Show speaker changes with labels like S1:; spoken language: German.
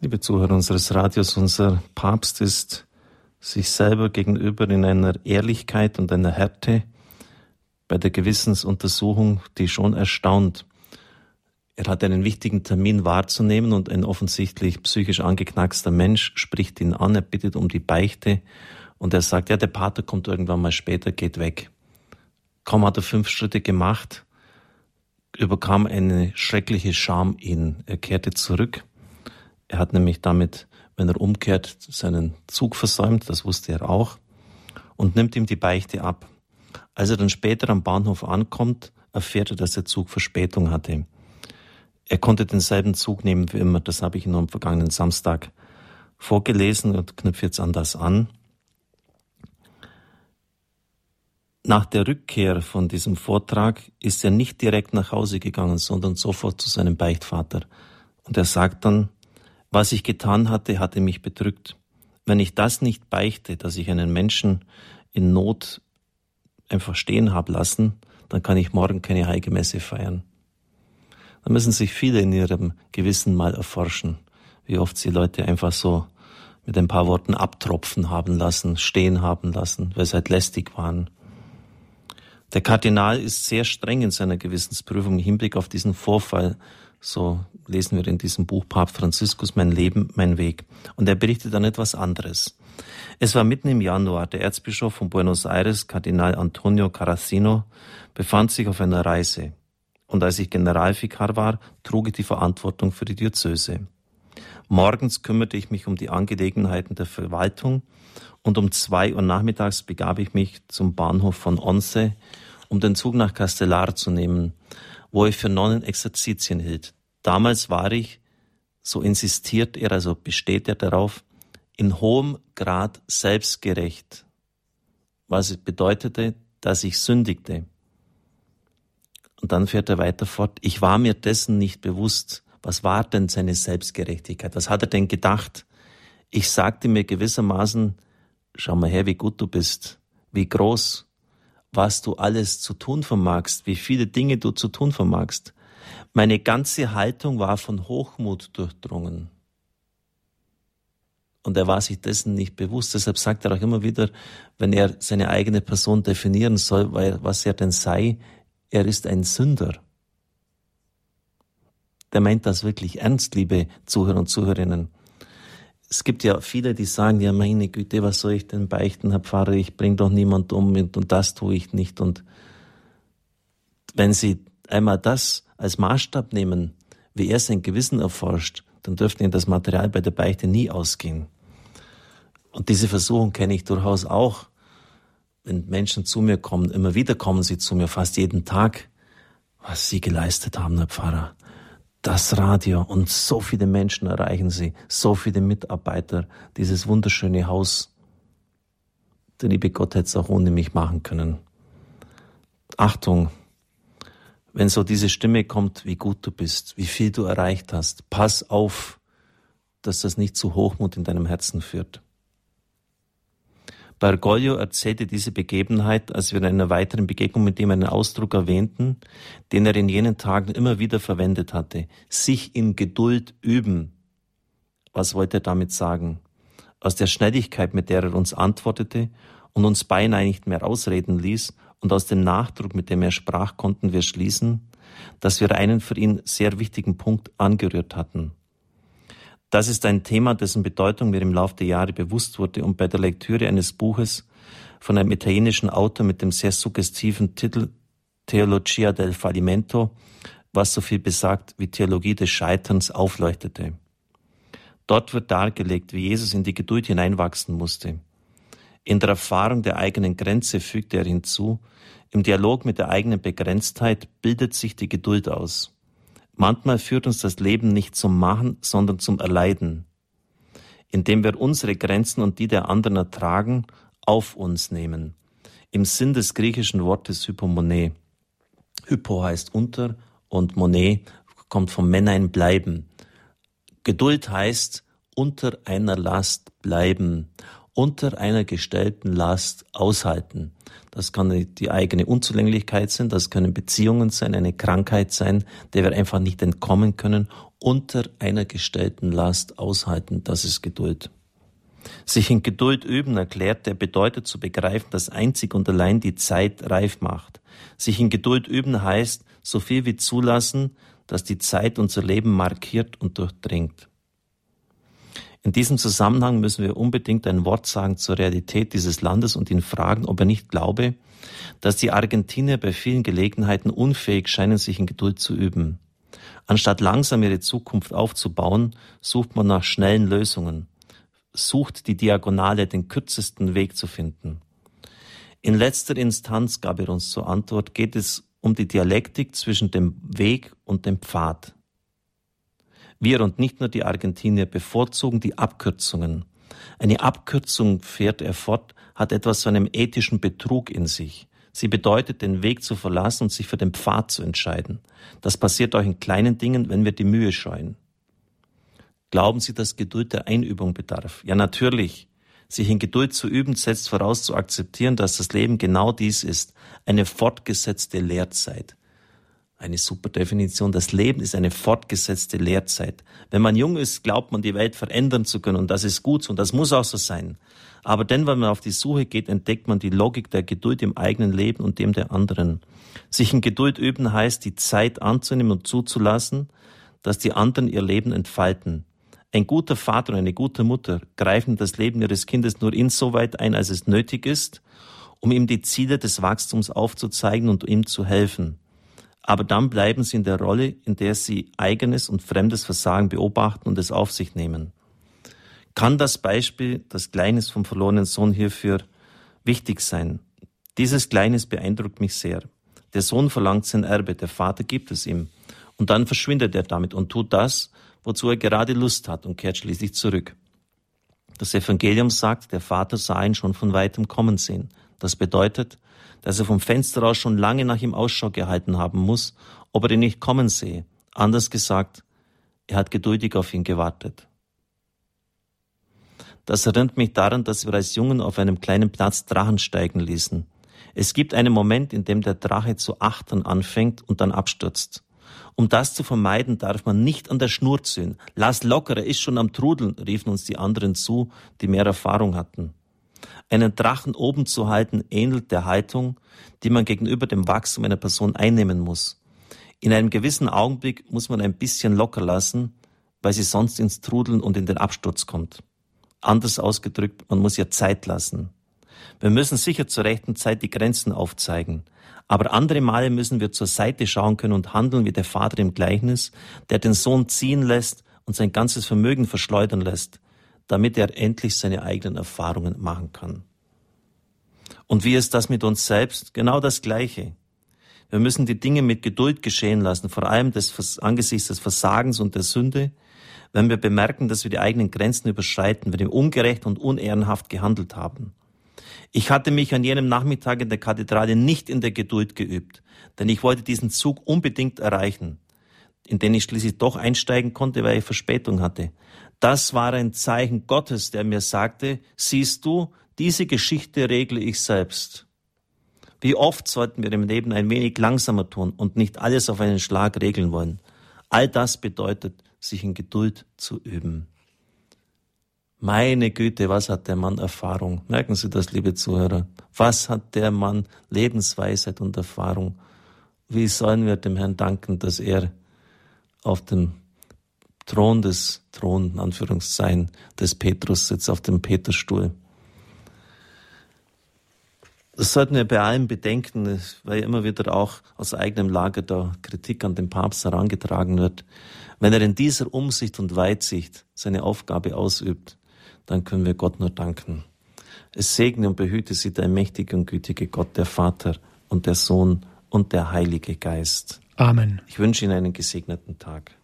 S1: Liebe Zuhörer unseres Radios, unser Papst ist sich selber gegenüber in einer Ehrlichkeit und einer Härte bei der Gewissensuntersuchung, die schon erstaunt. Er hat einen wichtigen Termin wahrzunehmen und ein offensichtlich psychisch angeknackster Mensch spricht ihn an, er bittet um die Beichte und er sagt, ja, der Pater kommt irgendwann mal später, geht weg. Kaum hat er 5 Schritte gemacht, überkam eine schreckliche Scham ihn. Er kehrte zurück. Er hat nämlich damit, wenn er umkehrt, seinen Zug versäumt, das wusste er auch, und nimmt ihm die Beichte ab. Als er dann später am Bahnhof ankommt, erfährt er, dass der Zug Verspätung hatte. Er konnte denselben Zug nehmen wie immer, das habe ich ihm am vergangenen Samstag vorgelesen und knüpfe jetzt an das an. Nach der Rückkehr von diesem Vortrag ist er nicht direkt nach Hause gegangen, sondern sofort zu seinem Beichtvater. Und er sagt dann, was ich getan hatte, hatte mich bedrückt. Wenn ich das nicht beichte, dass ich einen Menschen in Not einfach stehen habe lassen, dann kann ich morgen keine Heilige Messe feiern. Da müssen sich viele in ihrem Gewissen mal erforschen, wie oft sie Leute einfach so mit ein paar Worten abtropfen haben lassen, stehen haben lassen, weil sie halt lästig waren. Der Kardinal ist sehr streng in seiner Gewissensprüfung im Hinblick auf diesen Vorfall. So lesen wir in diesem Buch Papst Franziskus, Mein Leben, mein Weg. Und er berichtet dann etwas anderes. Es war mitten im Januar. Der Erzbischof von Buenos Aires, Kardinal Antonio Carracino, befand sich auf einer Reise. Und als ich Generalvikar war, trug ich die Verantwortung für die Diözese. Morgens kümmerte ich mich um die Angelegenheiten der Verwaltung und um 2 Uhr nachmittags begab ich mich zum Bahnhof von Once, um den Zug nach Castellar zu nehmen, wo ich für Nonnen Exerzitien hielt. Damals war ich, so insistiert er, also besteht er darauf, in hohem Grad selbstgerecht, was bedeutete, dass ich sündigte. Und dann fährt er weiter fort, ich war mir dessen nicht bewusst. Was war denn seine Selbstgerechtigkeit? Was hat er denn gedacht? Ich sagte mir gewissermaßen, schau mal her, wie gut du bist, wie groß, was du alles zu tun vermagst, wie viele Dinge du zu tun vermagst. Meine ganze Haltung war von Hochmut durchdrungen. Und er war sich dessen nicht bewusst. Deshalb sagt er auch immer wieder, wenn er seine eigene Person definieren soll, was er denn sei, er ist ein Sünder. Der meint das wirklich ernst, liebe Zuhörer und Zuhörerinnen. Es gibt ja viele, die sagen, ja meine Güte, was soll ich denn beichten, Herr Pfarrer, ich bringe doch niemand um und das tue ich nicht. Und wenn Sie einmal das als Maßstab nehmen, wie er sein Gewissen erforscht, dann dürfte Ihnen das Material bei der Beichte nie ausgehen. Und diese Versuchung kenne ich durchaus auch, wenn Menschen zu mir kommen, immer wieder kommen sie zu mir, fast jeden Tag, was Sie geleistet haben, Herr Pfarrer. Das Radio und so viele Menschen erreichen Sie, so viele Mitarbeiter, dieses wunderschöne Haus. Der liebe Gott hätte es auch ohne mich machen können. Achtung, wenn so diese Stimme kommt, wie gut du bist, wie viel du erreicht hast, pass auf, dass das nicht zu Hochmut in deinem Herzen führt. Bergoglio erzählte diese Begebenheit, als wir in einer weiteren Begegnung mit ihm einen Ausdruck erwähnten, den er in jenen Tagen immer wieder verwendet hatte. Sich in Geduld üben. Was wollte er damit sagen? Aus der Schnelligkeit, mit der er uns antwortete und uns beinahe nicht mehr ausreden ließ, und aus dem Nachdruck, mit dem er sprach, konnten wir schließen, dass wir einen für ihn sehr wichtigen Punkt angerührt hatten. Das ist ein Thema, dessen Bedeutung mir im Laufe der Jahre bewusst wurde und bei der Lektüre eines Buches von einem italienischen Autor mit dem sehr suggestiven Titel Teologia del Fallimento, was so viel besagt wie Theologie des Scheiterns, aufleuchtete. Dort wird dargelegt, wie Jesus in die Geduld hineinwachsen musste. In der Erfahrung der eigenen Grenze, fügte er hinzu, im Dialog mit der eigenen Begrenztheit bildet sich die Geduld aus. Manchmal führt uns das Leben nicht zum Machen, sondern zum Erleiden, indem wir unsere Grenzen und die der anderen ertragen, auf uns nehmen. Im Sinn des griechischen Wortes Hypomone. Hypo heißt unter und Mone kommt vom Männlein bleiben. Geduld heißt unter einer Last bleiben, unter einer gestellten Last aushalten. Das kann die eigene Unzulänglichkeit sein, das können Beziehungen sein, eine Krankheit sein, der wir einfach nicht entkommen können, unter einer gestellten Last aushalten, das ist Geduld. Sich in Geduld üben, erklärt er, bedeutet zu begreifen, dass einzig und allein die Zeit reif macht. Sich in Geduld üben heißt, so viel wie zulassen, dass die Zeit unser Leben markiert und durchdringt. In diesem Zusammenhang müssen wir unbedingt ein Wort sagen zur Realität dieses Landes und ihn fragen, ob er nicht glaube, dass die Argentinier bei vielen Gelegenheiten unfähig scheinen, sich in Geduld zu üben. Anstatt langsam ihre Zukunft aufzubauen, sucht man nach schnellen Lösungen, sucht die Diagonale, den kürzesten Weg zu finden. In letzter Instanz, gab er uns zur Antwort, geht es um die Dialektik zwischen dem Weg und dem Pfad. Wir und nicht nur die Argentinier bevorzugen die Abkürzungen. Eine Abkürzung, fährt er fort, hat etwas von einem ethischen Betrug in sich. Sie bedeutet, den Weg zu verlassen und sich für den Pfad zu entscheiden. Das passiert auch in kleinen Dingen, wenn wir die Mühe scheuen. Glauben Sie, dass Geduld der Einübung bedarf? Ja, natürlich. Sich in Geduld zu üben, setzt voraus zu akzeptieren, dass das Leben genau dies ist, eine fortgesetzte Lehrzeit. Eine super Definition. Das Leben ist eine fortgesetzte Lehrzeit. Wenn man jung ist, glaubt man, die Welt verändern zu können und das ist gut so und das muss auch so sein. Aber denn, wenn man auf die Suche geht, entdeckt man die Logik der Geduld im eigenen Leben und dem der anderen. Sich in Geduld üben heißt, die Zeit anzunehmen und zuzulassen, dass die anderen ihr Leben entfalten. Ein guter Vater und eine gute Mutter greifen das Leben ihres Kindes nur insoweit ein, als es nötig ist, um ihm die Ziele des Wachstums aufzuzeigen und ihm zu helfen. Aber dann bleiben sie in der Rolle, in der sie eigenes und fremdes Versagen beobachten und es auf sich nehmen. Kann das Beispiel, das Gleichnis vom verlorenen Sohn hierfür wichtig sein? Dieses Gleichnis beeindruckt mich sehr. Der Sohn verlangt sein Erbe, der Vater gibt es ihm. Und dann verschwindet er damit und tut das, wozu er gerade Lust hat und kehrt schließlich zurück. Das Evangelium sagt, der Vater sah ihn schon von weitem kommen sehen. Das bedeutet, dass er vom Fenster aus schon lange nach ihm Ausschau gehalten haben muss, ob er ihn nicht kommen sehe. Anders gesagt, er hat geduldig auf ihn gewartet. Das erinnert mich daran, dass wir als Jungen auf einem kleinen Platz Drachen steigen ließen. Es gibt einen Moment, in dem der Drache zu achtern anfängt und dann abstürzt. Um das zu vermeiden, darf man nicht an der Schnur ziehen. Lass locker, er ist schon am Trudeln, riefen uns die anderen zu, die mehr Erfahrung hatten. Einen Drachen oben zu halten, ähnelt der Haltung, die man gegenüber dem Wachstum einer Person einnehmen muss. In einem gewissen Augenblick muss man ein bisschen locker lassen, weil sie sonst ins Trudeln und in den Absturz kommt. Anders ausgedrückt, man muss ihr Zeit lassen. Wir müssen sicher zur rechten Zeit die Grenzen aufzeigen. Aber andere Male müssen wir zur Seite schauen können und handeln wie der Vater im Gleichnis, der den Sohn ziehen lässt und sein ganzes Vermögen verschleudern lässt, damit er endlich seine eigenen Erfahrungen machen kann. Und wie ist das mit uns selbst? Genau das Gleiche. Wir müssen die Dinge mit Geduld geschehen lassen, vor allem angesichts des Versagens und der Sünde, wenn wir bemerken, dass wir die eigenen Grenzen überschreiten, wenn wir ungerecht und unehrenhaft gehandelt haben. Ich hatte mich an jenem Nachmittag in der Kathedrale nicht in der Geduld geübt, denn ich wollte diesen Zug unbedingt erreichen, in den ich schließlich doch einsteigen konnte, weil ich Verspätung hatte. Das war ein Zeichen Gottes, der mir sagte, siehst du, diese Geschichte regle ich selbst. Wie oft sollten wir im Leben ein wenig langsamer tun und nicht alles auf einen Schlag regeln wollen. All das bedeutet, sich in Geduld zu üben. Meine Güte, was hat der Mann Erfahrung? Merken Sie das, liebe Zuhörer? Was hat der Mann Lebensweisheit und Erfahrung? Wie sollen wir dem Herrn danken, dass er auf dem Thron, Anführungszeichen, des Petrus sitzt, auf dem Peterstuhl? Das sollten wir bei allem bedenken, weil immer wieder auch aus eigenem Lager da Kritik an den Papst herangetragen wird. Wenn er in dieser Umsicht und Weitsicht seine Aufgabe ausübt, dann können wir Gott nur danken. Es segne und behüte Sie der mächtige und gütige Gott, der Vater und der Sohn und der Heilige Geist.
S2: Amen.
S1: Ich wünsche Ihnen einen gesegneten Tag.